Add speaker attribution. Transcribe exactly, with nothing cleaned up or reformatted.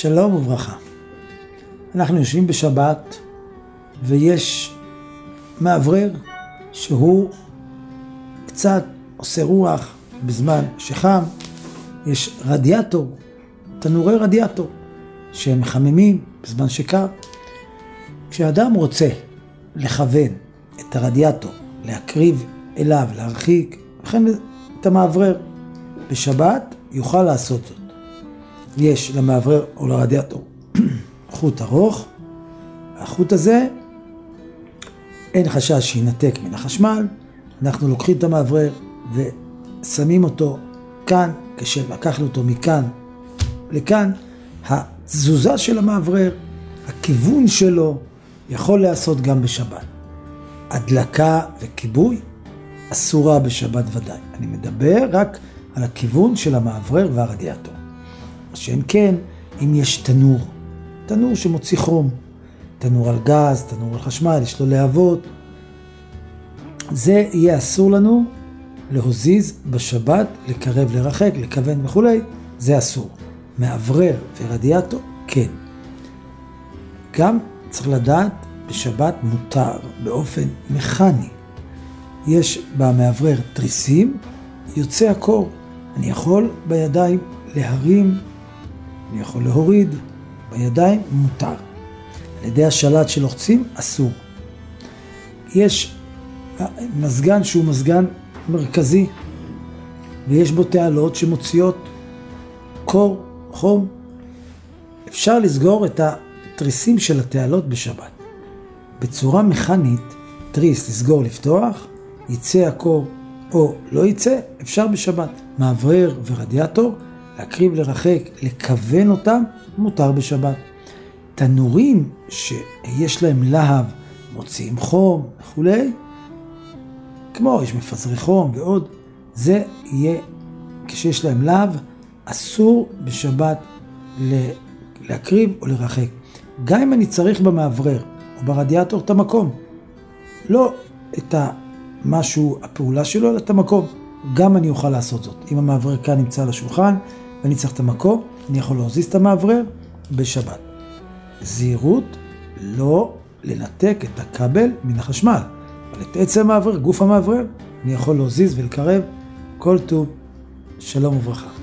Speaker 1: שלום וברכה. אנחנו יושבים בשבת ויש מאוורר שהוא קצת עושה רוח בזמן שחם. יש רדיאטור, תנורי רדיאטור שהם מחממים בזמן שקר. כשאדם רוצה לכוון את הרדיאטור, להקריב אליו, להרחיק, לכן את המאוורר בשבת יוכל לעשות זאת. יש למאוורר או לרדיאטור חוט ארוך, החוט הזה אין חשש שינתק מן החשמל. אנחנו לוקחים את המאוורר ושמים אותו כאן, כשלקחנו אותו מכאן לכאן. התזוזה של המאוורר, הכיוון שלו יכול לעשות גם בשבת. הדלקה וכיבוי אסורה בשבת ודאי. אני מדבר רק על הכיוון של המאוורר והרדיאטור. שאין כן, אם יש תנור, תנור שמוציא חום, תנור על גז, תנור על חשמל, יש לו להבות, זה יהיה אסור לנו להזיז בשבת, לקרב, לרחק, לכוון וכו', זה אסור. מאוורר ורדיאטור, כן. גם צריך לדעת, בשבת מותר באופן מכני. יש במאוורר תריסים, יוצא הקור. אני יכול בידיים להרים, אני יכול להוריד, בידיים מותר. על ידי השלט שלוחצים, אסור. יש מזגן שהוא מזגן מרכזי, ויש בו תעלות שמוציאות קור, חום. אפשר לסגור את התריסים של התעלות בשבת. בצורה מכנית, תריס לסגור לפתוח, יצא הקור או לא יצא, אפשר בשבת. מאוורר ורדיאטור, להקריב, לרחק, לכוון אותם, מותר בשבת. תנורים שיש להם להב, מוציאים חום וכו', כמו יש מפזרי חום ועוד, זה יהיה כשיש להם להב, אסור בשבת להקריב או לרחק. גם אם אני צריך במאוורר או ברדיאטור את המקום, לא את משהו, הפעולה שלו, אלא את המקום, גם אני אוכל לעשות זאת. אם המאוורר כאן נמצא על השולחן ואני צריך את המקום, אני יכול להזיז את המאוורר בשבת. זהירות, לא לנתק את הכבל מן החשמל, אבל את עצם המאוורר, גוף המאוורר, אני יכול להזיז ולקרב. כל טוב, שלום וברכה.